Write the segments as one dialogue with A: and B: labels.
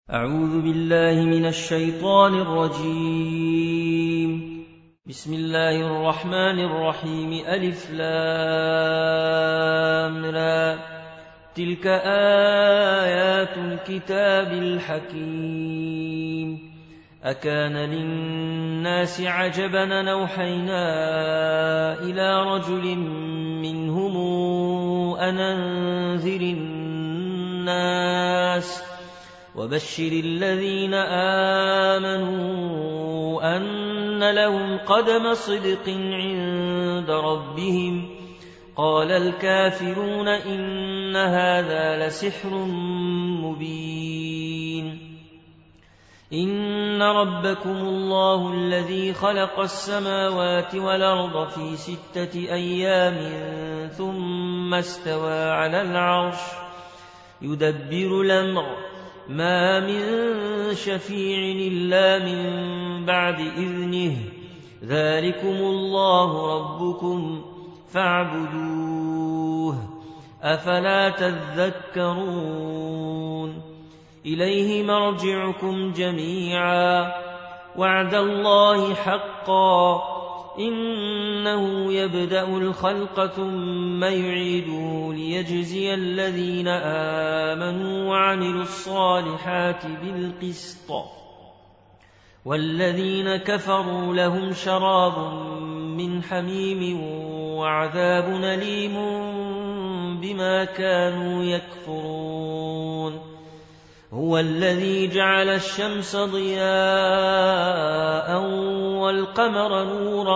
A: أعوذ بالله من الشيطان الرجيم. بسم الله الرحمن الرحيم. ألف لام را. تلك آيات الكتاب الحكيم. أكان للناس عجبا أن أوحينا إلى رجل منهم أن أنذر الناس وبشر الذين آمنوا أن لهم قدم صدق عند ربهم. قال الكافرون إن هذا لسحر مبين. إن ربكم الله الذي خلق السماوات والأرض في 6 أيام ثم استوى على العرش يدبر الأمر ما من شفيع إلا من بعد إذنه ذلكم الله ربكم فاعبدوه أفلا تذكرون. إليه مرجعكم جميعا وعد الله حقا إنه يبدأ الخلق ثم يعيده ليجزي الذين آمنوا وعملوا الصالحات بالقسط والذين كفروا لهم شراب من حميم وعذاب أليم بما كانوا يكفرون. هو الذي جعل الشمس ضياء والقمر نورا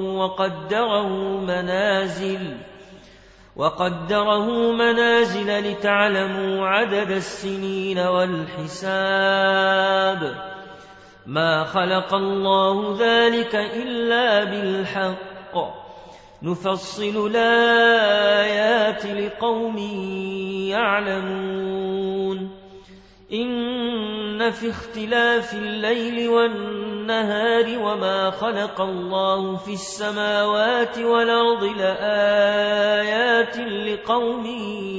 A: وقدره منازل لتعلموا عدد السنين والحساب. ما خلق الله ذلك إلا بالحق نفصل الآيات لقوم يعلمون. إن في اختلاف الليل والنهار وما خلق الله في السماوات والأرض لآيات لقوم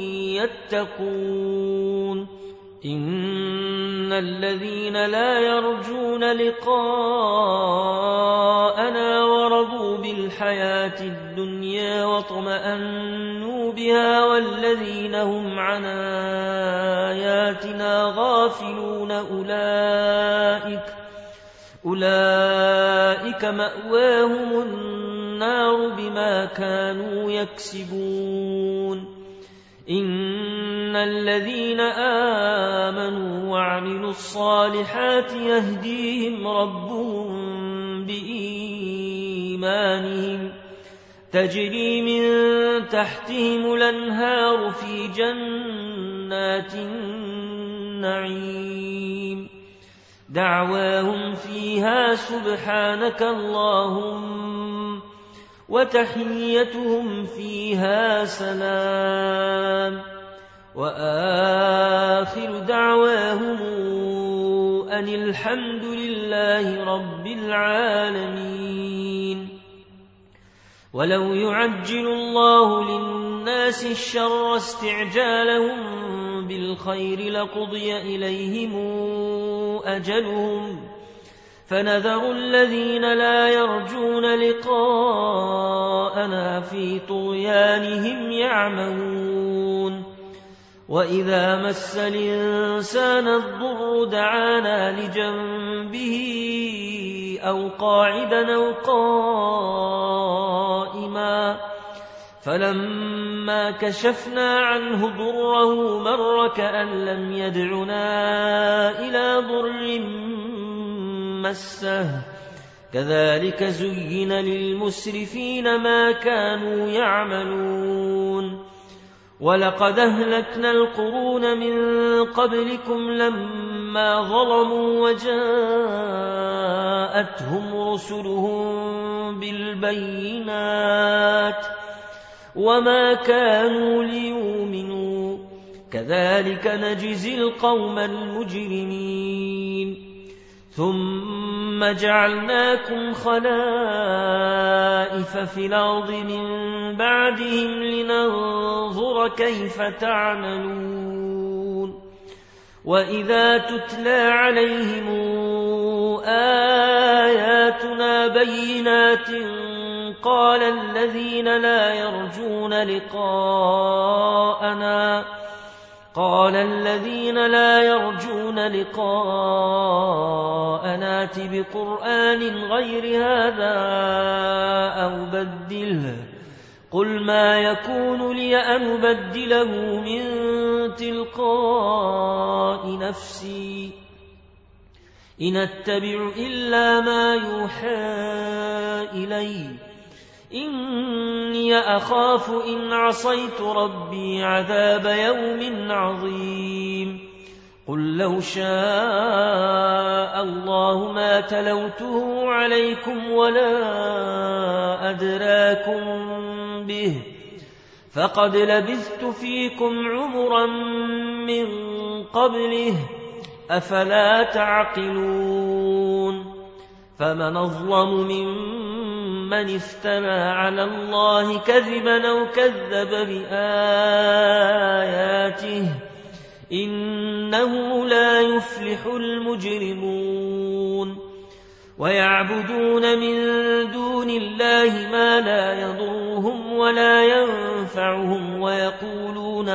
A: يتقون. إن الذين لا يرجون لقاءنا ورضوا بالحياة الدنيا واطمأنوا بها والذين هم عن آياتنا غافلون أولئك مأواهم النار بما كانوا يكسبون. إن الذين آمنوا وعملوا الصالحات يهديهم ربهم بإيمانهم تجري من تحتهم الأنهار في جنات النعيم. دعواهم فيها سبحانك اللهم وتحيتهم فيها سلام وآخر دعواهم أن الحمد لله رب العالمين. ولو يعجل الله للناس الشر استعجالهم بالخير لقضي إليهم أجلهم فنذر الذين لا يرجون لقاءنا في طغيانهم يعمهون. وإذا مس الإنسان الضر دعانا لجنبه أو قاعدا أو قائما فلما كشفنا عنه ضره مر كأن لم يدعنا إلى ضر مسه. كذلك زين للمسرفين ما كانوا يعملون. ولقد أهلكنا القرون من قبلكم لما ظلموا وجاءتهم رسلهم بالبينات وما كانوا ليؤمنوا. كذلك نجزي القوم المجرمين. ثم جعلناكم خلائف في الأرض من بعدهم لننظر كيف تعملون. وإذا تتلى عليهم آياتنا بينات قال الذين لا يرجون لقاءنا ائت بقرآن غير هذا أو بدله قل ما يكون لي أن أبدله من تلقاء نفسي إن أتبع إلا ما يوحى إلي إني أخاف إن عصيت ربي عذاب يوم عظيم قل لو شاء الله ما تلوته عليكم ولا أدراكم به فقد لبثت فيكم عمرا من قبله أفلا تعقلون فمن أظلم ممن افترى على الله كذبا أو كذب بآياته إنه لا يفلح المجرمون ويعبدون من دون الله ما لا يضرهم ولا ينفعهم ويقولون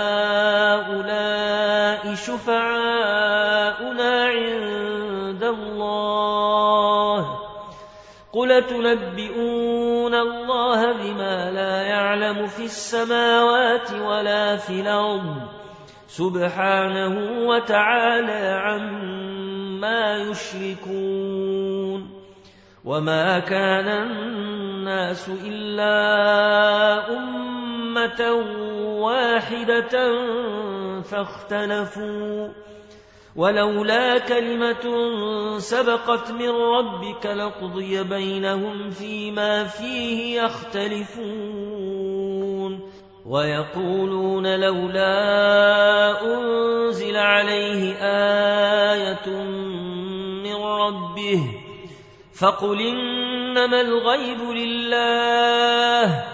A: هؤلاء شفعاؤنا عند الله قل تنبئون الله بما لا يعلم في السماوات ولا في الأرض سبحانه وتعالى عما يشركون وما كان الناس إلا أمة واحدة فاختلفوا ولولا كلمة سبقت من ربك لقضي بينهم فيما فيه يختلفون ويقولون لولا أنزل عليه آية من ربه فقل إنما الغيب لله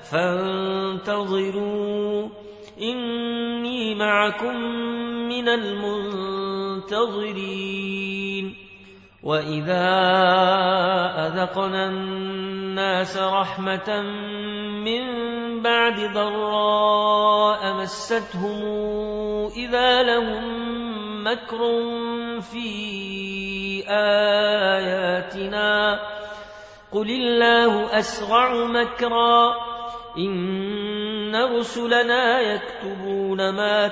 A: فانتظروا إني معكم من المنتظرين وإذا أذقنا الناس رحمة من بعد ضراء مستهم إذا لهم مكر في آياتنا قل الله أسرع مكرا إن رسلنا يكتبون ما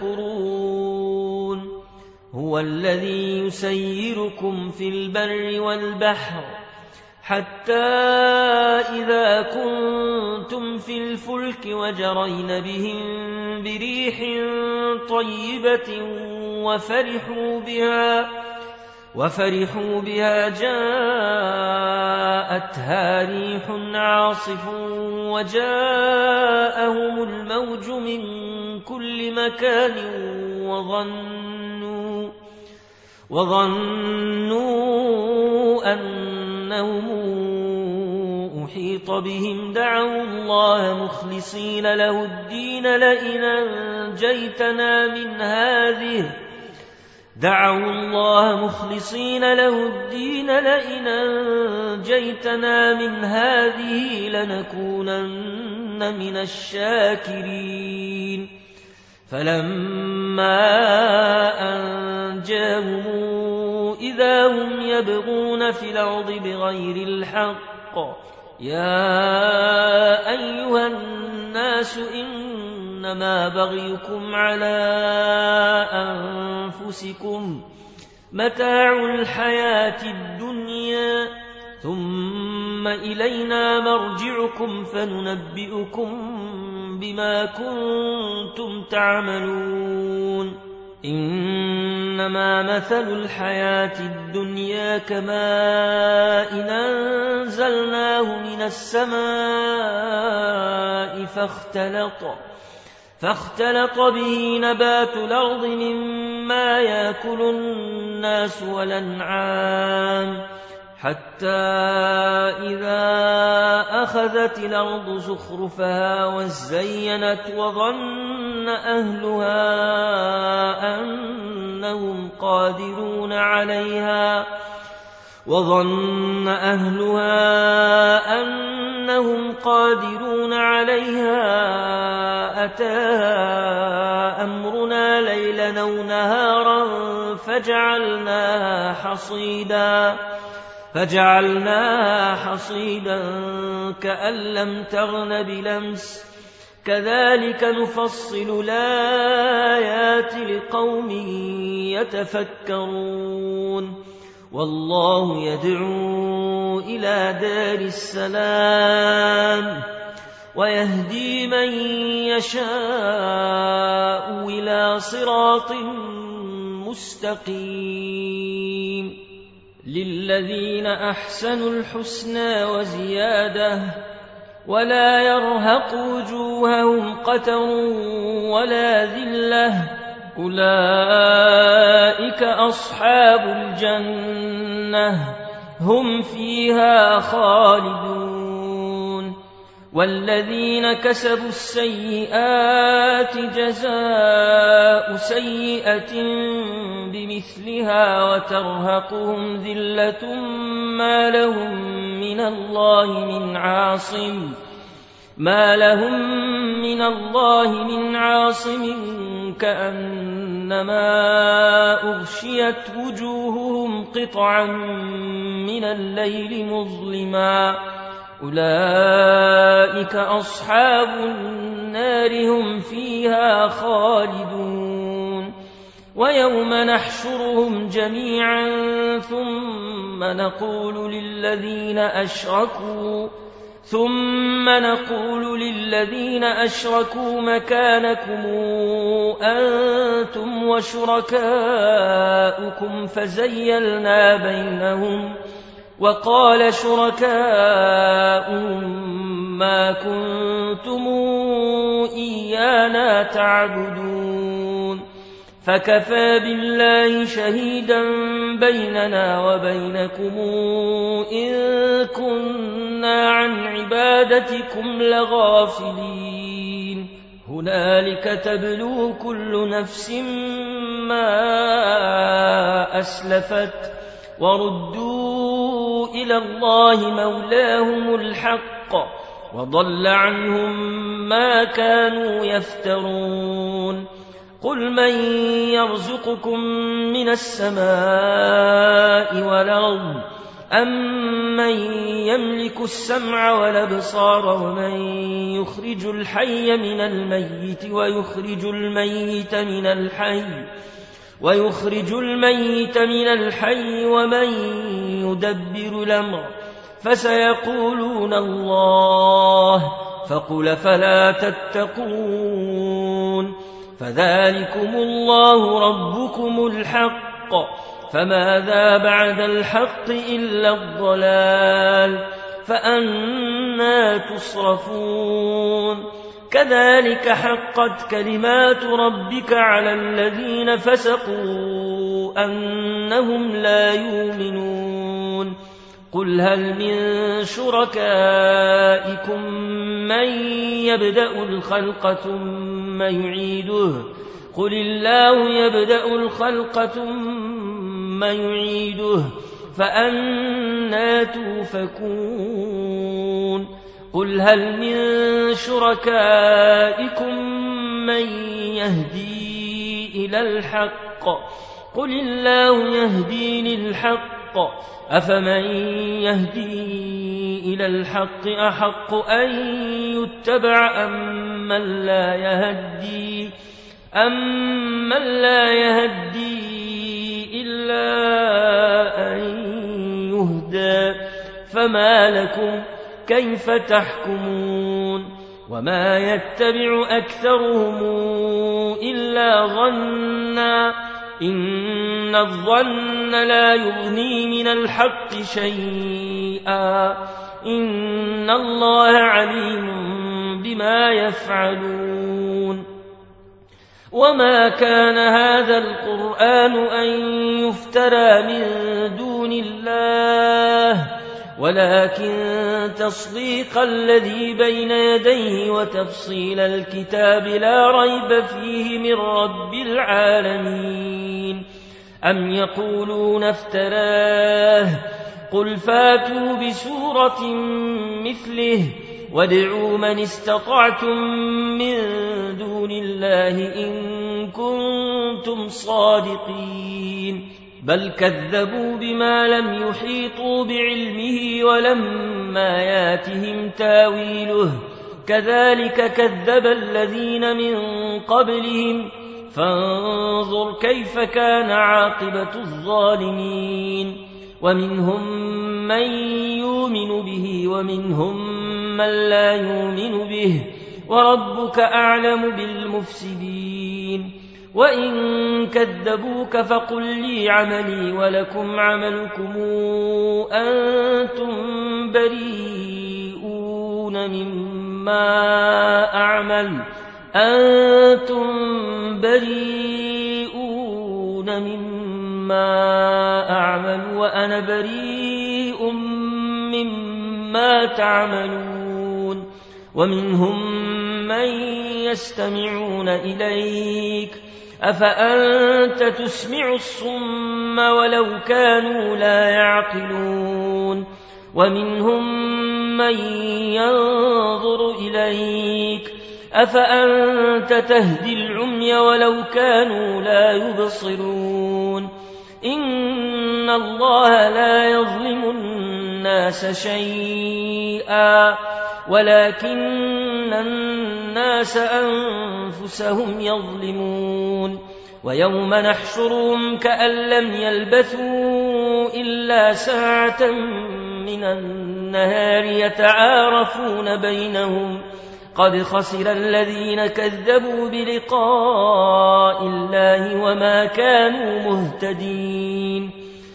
A: تمكرون هو الذي يسيركم في البر والبحر حتى إذا كنتم في الفلك وجرين بهم بريح طيبة وفرحوا بها جاءتها ريح عاصف وجاءهم الموج من كل مكان وظنوا أنهم أحيط بهم دعوا الله مخلصين له الدين لئن أنجيتنا من هذه لنكونن من الشاكرين فلما أنجاهم إذا هم يبغون في الأرض بغير الحق يا أيها الناس إنما بغيكم على أنفسكم متاع الحياة الدنيا ثم إلينا مرجعكم فننبئكم بما كنتم تعملون إنما مثل الحياة الدنيا كماء أنزلناه من السماء فاختلط به نبات الأرض مما يأكل الناس والأنعام حتى إذا أخذت الأرض زخرفها وزينت وظن أهلها أنهم قادرون عليها أتاها أمرنا ليلا أو نهارا فجعلناها حصيدا كأن لم تغن بلمس كذلك نفصل الآيات لقوم يتفكرون والله يدعو إلى دار السلام ويهدي من يشاء إلى صراط مستقيم للذين أحسنوا الحسنى وزيادة ولا يرهق وجوههم قتر ولا ذلة أولئك أصحاب الجنة هم فيها خالدون والذين كسبوا السيئات جزاء سيئة بمثلها وترهقهم ذلة ما لهم من الله من عاصم كأنما أغشيت وجوههم قطعا من الليل مظلما أولئك أصحاب النار هم فيها خالدون ويوم نحشرهم جميعا ثم نقول للذين أشركوا مكانكم أنتم وشركاؤكم فزيلنا بينهم وقال شركاؤهم ما كنتم إيانا تعبدون فكفى بالله شهيدا بيننا وبينكم إن كنا عن عبادتكم لغافلين هنالك تبلو كل نفس ما أسلفت وردوا إلى الله مولاهم الحق وضل عنهم ما كانوا يفترون قل من يرزقكم من السماء والأرض أمن يملك السمع والأبصار ومن يخرج الحي من الميت ويخرج الميت من الحي ومن يدبر الأمر فسيقولون الله فقل فلا تتقون فذلكم الله ربكم الحق فماذا بعد الحق إلا الضلال فأنى تصرفون كذلك حقت كلمات ربك على الذين فسقوا أنهم لا يؤمنون قل هل من شركائكم من يبدأ الخلق ثم يعيده قل الله يبدأ الخلق ثم يعيده فأنى توفكون قل هل من شركائكم من يهدي إلى الحق قل الله يهدي للحق أفمن يهدي إلى الحق أحق أن يتبع أمن لا يهدي إلا أن يهدى فما لكم كيف تحكمون وما يتبع أكثرهم إلا ظنا إن الظن لا يغني من الحق شيئا إن الله عليم بما يفعلون وما كان هذا القرآن أن يفترى من دون الله ولكن تصديق الذي بين يديه وتفصيل الكتاب لا ريب فيه من رب العالمين. أم يقولون افتراه قل فاتوا بسورة مثله وادعوا من استطعتم من دون الله إن كنتم صادقين. بل كذبوا بما لم يحيطوا بعلمه ولما ياتهم تاويله كذلك كذب الذين من قبلهم فانظر كيف كان عاقبة الظالمين. ومنهم من يؤمن به ومنهم من لا يؤمن به وربك أعلم بالمفسدين. وإن كذبوك فقل لي عملي ولكم عملكم أنتم بريئون مما أعمل وأنا بريء مما تعملون. ومنهم من يستمعون إليك أفأنت تسمع الصم ولو كانوا لا يعقلون. ومنهم من ينظر إليك أفأنت تهدي العمي ولو كانوا لا يبصرون. إن الله لا يظلم الناس شيئا ولكن الناس أنفسهم يظلمون. ويوم نحشرهم كأن لم يلبثوا إلا ساعة من النهار يتعارفون بينهم قد خسر الذين كذبوا بلقاء الله وما كانوا مهتدين.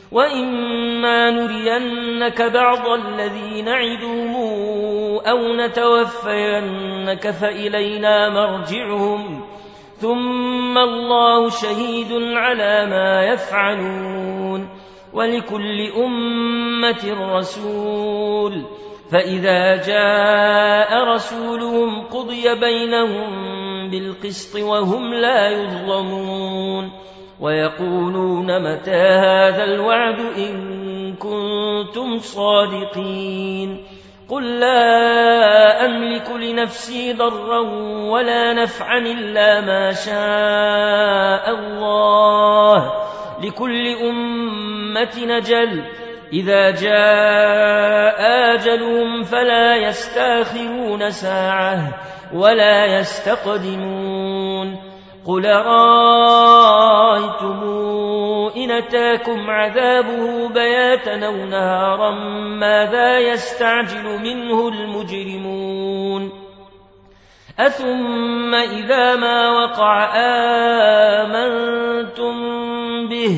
A: وإما نرينك بعض الذي نعدهم أو نتوفينك فإلينا مرجعهم ثم الله شهيد على ما يفعلون. ولكل أمة رسول فإذا جاء رسولهم قضي بينهم بالقسط وهم لا يظلمون. ويقولون متى هذا الوعد إن كنتم صادقين. قل لا أملك لنفسي ضرا ولا نفعا إلا ما شاء الله لكل أمة أجل إذا جاء أجلهم فلا يستأخرون ساعة ولا يستقدمون. قل رأيتم إن أتاكم عذابه بياتا أو نهارا ماذا يستعجل منه المجرمون. أثم إذا ما وقع آمنتم به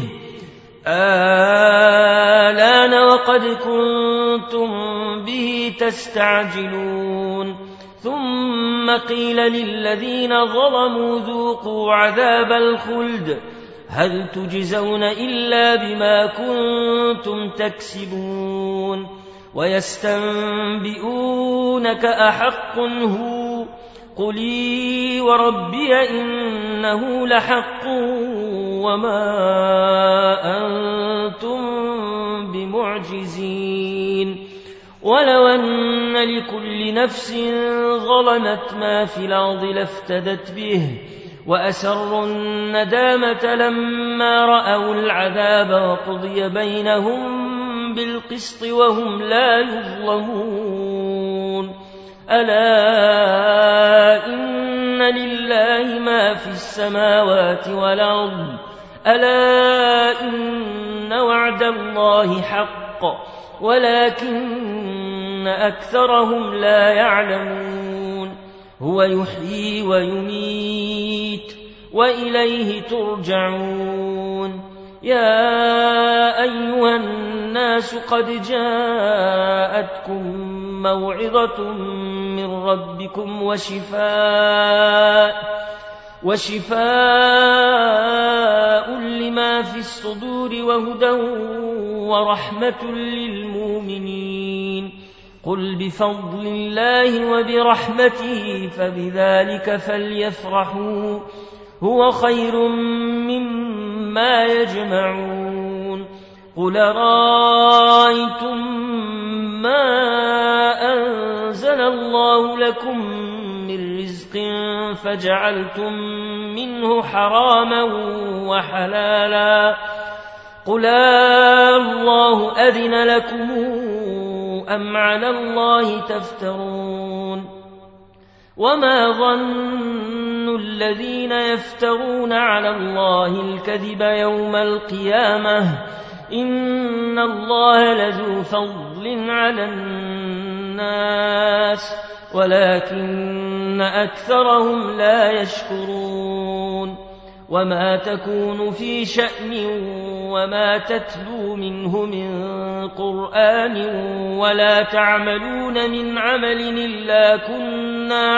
A: آلان وقد كنتم به تستعجلون. ثم قيل للذين ظلموا ذوقوا عذاب الخلد هل تجزون إلا بما كنتم تكسبون. ويستنبئونك أحق هو قلي وربي إنه لحق وما أنتم بمعجزين. ولو أن لكل نفس ظلمت ما في الأرض لافتدت به وأسروا الندامة لما رأوا العذاب وقضي بينهم بالقسط وهم لا يظلمون. ألا إن لله ما في السماوات والأرض ألا إن وعد الله حق ولكن أكثرهم لا يعلمون. هو يحيي ويميت وإليه ترجعون. يا أيها الناس قد جاءتكم موعظة من ربكم وشفاء لما في الصدور وهدى ورحمة للمؤمنين. قل بفضل الله وبرحمته فبذلك فليفرحوا هو خير مما يجمعون. قل رأيتم ما أنزل الله لكم من رزق فجعلتم منه حراما وحلالا قل الله أذن لكم أم على الله تفترون. وما ظن الذين يفترون على الله الكذب يوم القيامة إن الله لذو فضل على الناس ولكن أكثرهم لا يشكرون. وما تكون في شأن وما تتلو منه من قرآن ولا تعملون من عمل إلا كنا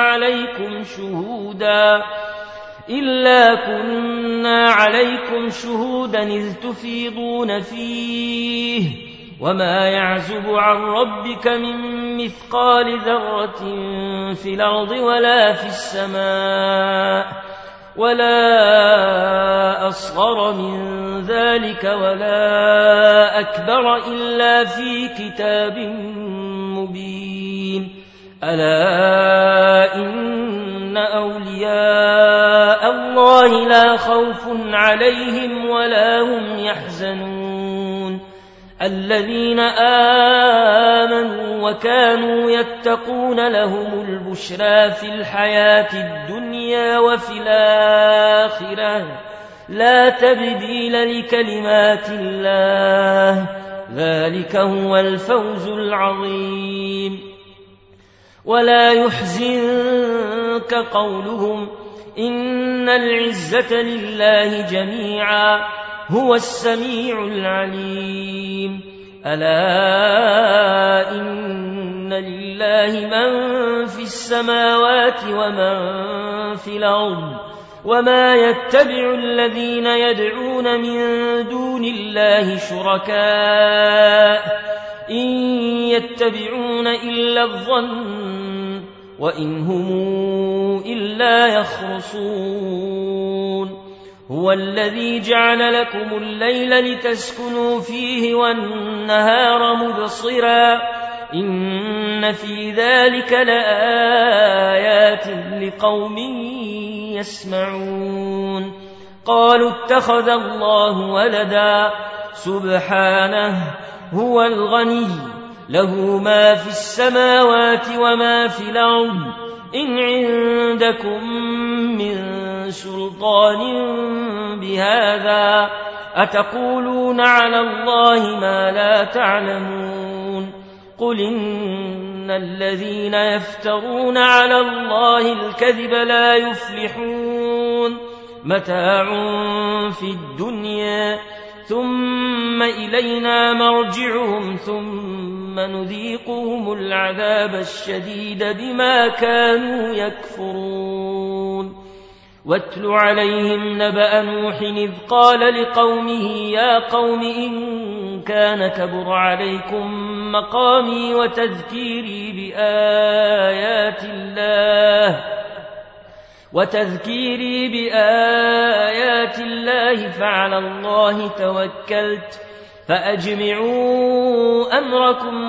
A: عليكم شهودا إذ تفيضون فيه وما يعزب عن ربك من مثقال ذرة في الأرض ولا في السماء ولا أصغر من ذلك ولا أكبر إلا في كتاب مبين. ألا إن أولياء الله لا خوف عليهم ولا هم يحزنون الذين آمنوا وكانوا يتقون لهم البشرى في الحياة الدنيا وفي الآخرة لا تبديل لكلمات الله ذلك هو الفوز العظيم. ولا يحزنك قولهم إن العزة لله جميعا هو السميع العليم. ألا إن لله من في السماوات ومن في الأرض وما يتبع الذين يدعون من دون الله شركاء إن يتبعون إلا الظن وإن هم إلا يخرصون. هو الذي جعل لكم الليل لتسكنوا فيه والنهار مبصرا إن في ذلك لآيات لقوم يسمعون. قالوا اتخذ الله ولدا سبحانه هو الغني له ما في السماوات وما في الأرض إن عندكم من سلطان بهذا أتقولون على الله ما لا تعلمون. قل إن الذين يفترون على الله الكذب لا يفلحون متاع في الدنيا ثم إلينا مرجعهم ثم نذيقهم العذاب الشديد بما كانوا يكفرون. واتل عليهم نبأ نوح إذ قال لقومه يا قوم إن كان كبر عليكم مقامي وتذكيري بآيات الله فعلى الله توكلت فأجمعوا أمركم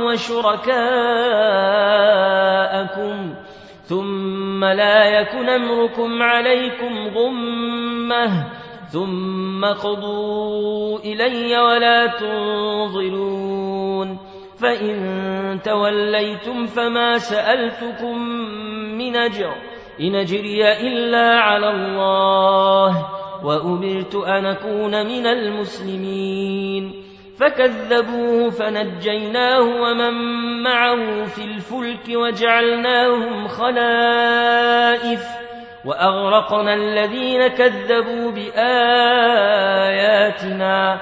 A: وشركاءكم ثم لا يكن أمركم عليكم غمة ثم قضوا إلي ولا تنظرون. فإن توليتم فما سألتكم من أجر إن أجري إلا على الله وأمرت أن أكون من المسلمين. فكذبوه فنجيناه ومن معه في الفلك وجعلناهم خلائف وأغرقنا الذين كذبوا بآياتنا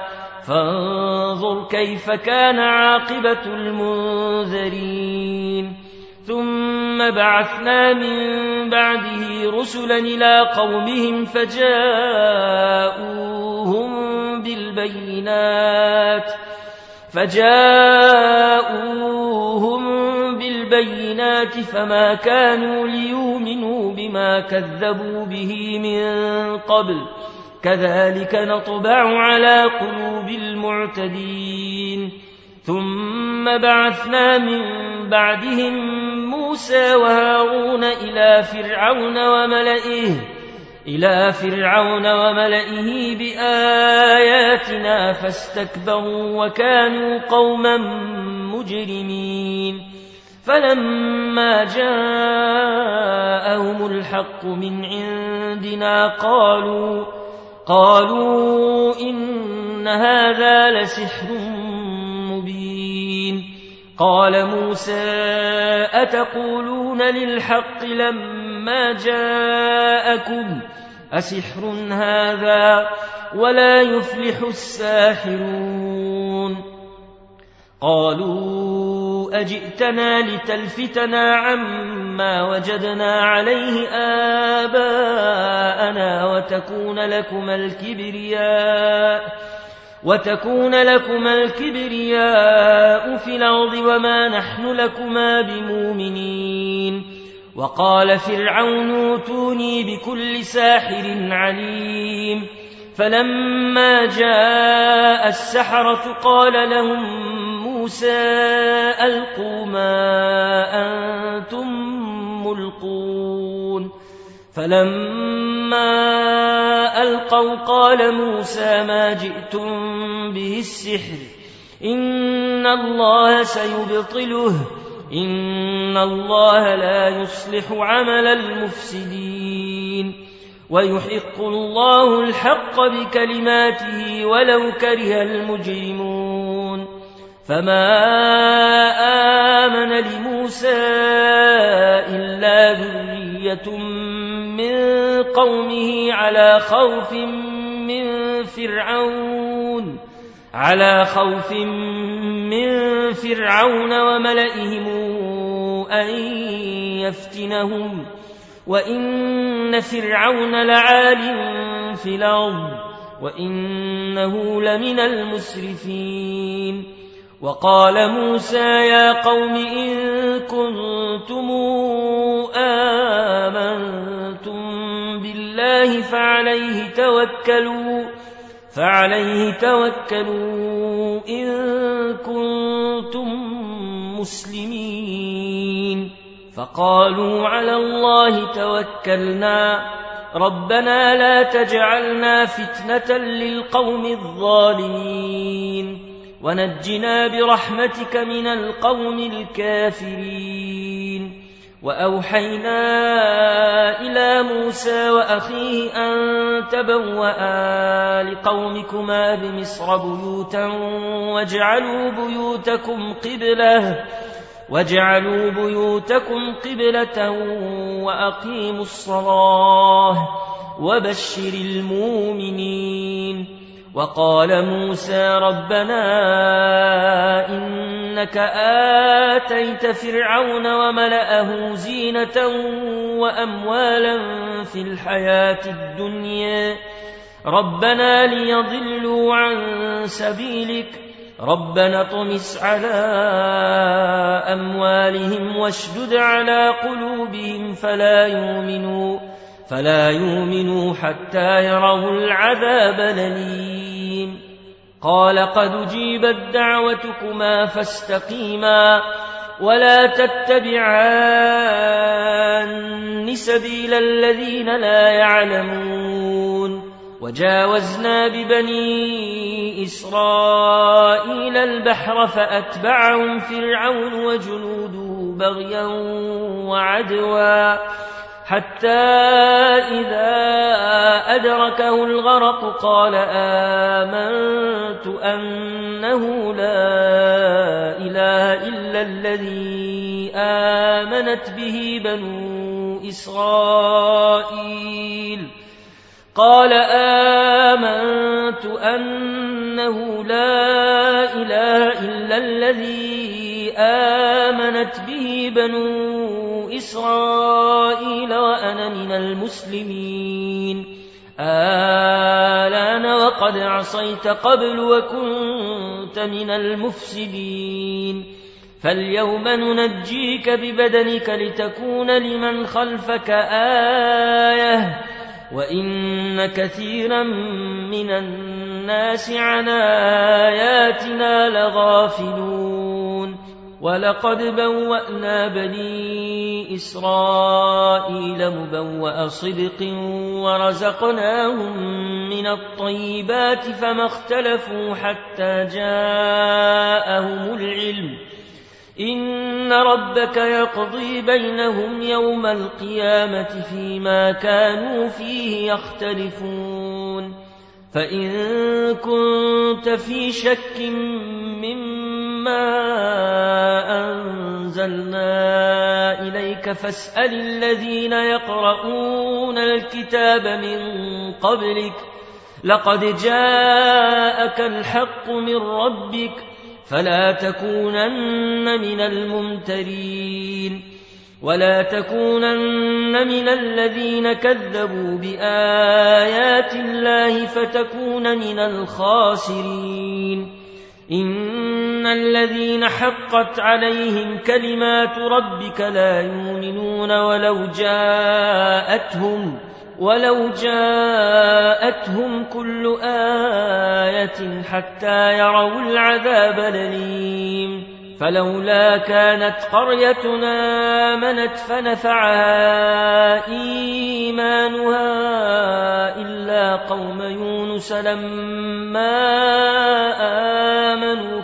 A: فانظر كيف كان عاقبة المنذرين. ثم بعثنا من بعده رسلا إلى قومهم فجاءوهم بالبينات فما كانوا ليؤمنوا بما كذبوا به من قبل كذلك نطبع على قلوب المعتدين. ثم بعثنا من بعدهم موسى وهارون إلى فرعون وملئه بآياتنا فاستكبروا وكانوا قوما مجرمين. فلما جاءهم الحق من عندنا قالوا إن هذا لسحر مبين. قال موسى أتقولون للحق لما جاءكم أسحر هذا ولا يفلح الساحرون. قالوا أجئتنا لتلفتنا عما وجدنا عليه آباءنا وتكون لكما الكبرياء في الأرض وما نحن لكما بمؤمنين. وقال فرعون اوتوني بكل ساحر عليم. فلما جاء السحرة قال لهم موسى ألقوا ما أنتم ملقون. فلما ألقوا قال موسى ما جئتم به السحر إن الله سيبطله إن الله لا يصلح عمل المفسدين ويحق الله الحق بكلماته ولو كره المجرمون. فما آمن لموسى إلا ذرية من قومه على خوف من فرعون وملئهم أن يفتنهم وإن فرعون لعال في الأرض وإنه لمن المسرفين. وقال موسى يا قوم إن كنتم آمنتم بالله فعليه توكلوا إن كنتم مسلمين. فقالوا على الله توكلنا ربنا لا تجعلنا فتنة للقوم الظالمين ونجنا برحمتك من القوم الكافرين. وأوحينا إلى موسى وأخيه أن تبوأ لقومكما بمصر بيوتا واجعلوا بيوتكم قبلة وأقيموا الصلاة وبشر المؤمنين. وقال موسى ربنا إنك آتيت فرعون وملأه زينة وأموالا في الحياة الدنيا ربنا ليضلوا عن سبيلك ربنا اطمس على أموالهم واشدد على قلوبهم فلا يؤمنوا حتى يروا العذاب الأليم. قال قد أجيبت دعوتكما فاستقيما ولا تتبعان سبيل الذين لا يعلمون. وجاوزنا ببني إسرائيل البحر فأتبعهم فرعون وجنوده بغيا وعدوا حتى إذا أدركه الغرق قال آمنت أنه لا إله إلا الذي آمنت به بنو إسرائيل إسرائيل وأنا من المسلمين آلان وقد عصيت قبل وكنت من المفسدين فاليوم ننجيك ببدنك لتكون لمن خلفك آية وإن كثيرا من الناس عن آياتنا لغافلون ولقد بوأنا بني إسرائيل مبوأ صدق ورزقناهم من الطيبات فما اختلفوا حتى جاءهم العلم إن ربك يقضي بينهم يوم القيامة فيما كانوا فيه يختلفون فإن كنت في شك مما أنزلنا إليك فاسأل الذين يقرؤون الكتاب من قبلك لقد جاءك الحق من ربك فلا تكونن من الممترين ولا تكونن من الذين كذبوا بآيات الله فتكون من الخاسرين إن الذين حقت عليهم كلمات ربك لا يؤمنون ولو جاءتهم كل آية حتى يروا العذاب الأليم فلولا كانت قريتنا آمنت فنفعها إيمانها إلا قوم يونس لما آمنوا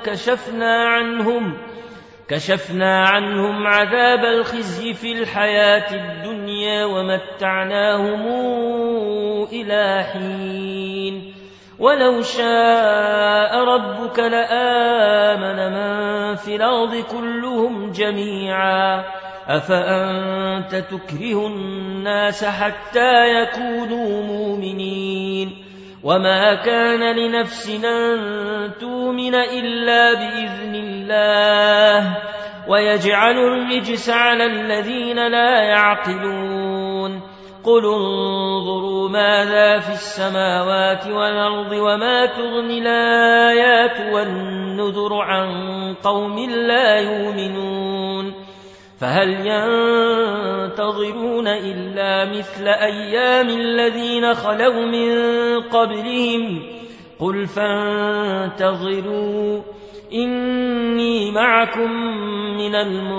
A: كشفنا عنهم عذاب الخزي في الحياة الدنيا ومتعناهم إلى حين ولو شاء ربك لآمن من في الأرض كلهم جميعا أفأنت تكره الناس حتى يكونوا مؤمنين وما كان لنفس أن تؤمن إلا بإذن الله ويجعل الرجس على الذين لا يعقلون قل انظروا ماذا في السماوات والأرض وما تغني الآيات والنذر عن قوم لا يؤمنون فهل ينتظرون إلا مثل أيام الذين خلوا من قبلهم قل فانتظروا إني معكم من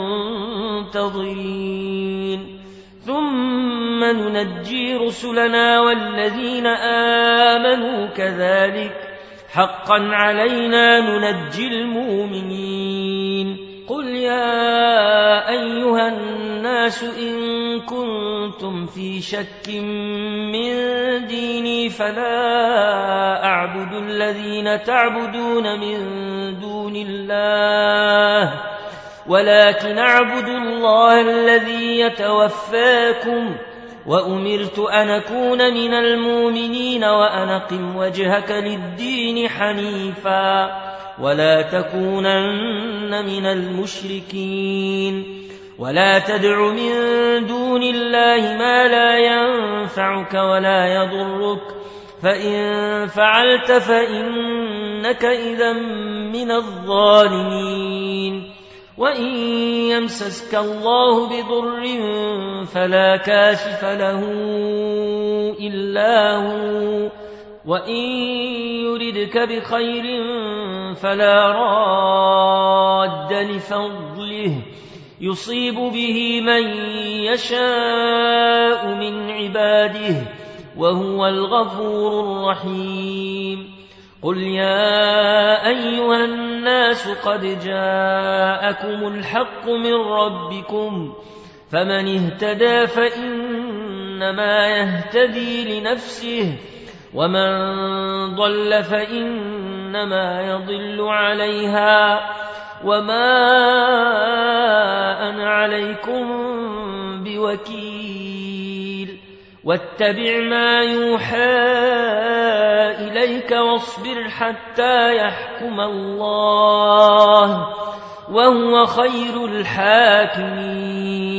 A: المنتظرين ثم ننجي رسلنا والذين آمنوا كذلك حقا علينا ننجي المؤمنين قل يا أيها الناس إن كنتم في شك من ديني فلا أعبد الذين تعبدون من دون الله ولكن أعبد الله الذي يتوفاكم وأمرت أن أكون من المؤمنين وأن أقم وجهك للدين حنيفا ولا تكونن من المشركين ولا تدع من دون الله ما لا ينفعك ولا يضرك فإن فعلت فإنك إذا من الظالمين وإن يمسسك الله بضر فلا كاشف له إلا هو وإن يردك بخير فلا راد لفضله يصيب به من يشاء من عباده وهو الغفور الرحيم قل يا أيها الناس قد جاءكم الحق من ربكم فمن اهتدى فإنما يهتدي لنفسه ومن ضل فإنما يضل عليها وما أنا عليكم بوكيل واتبع ما يوحى إليك واصبر حتى يحكم الله وهو خير الحاكمين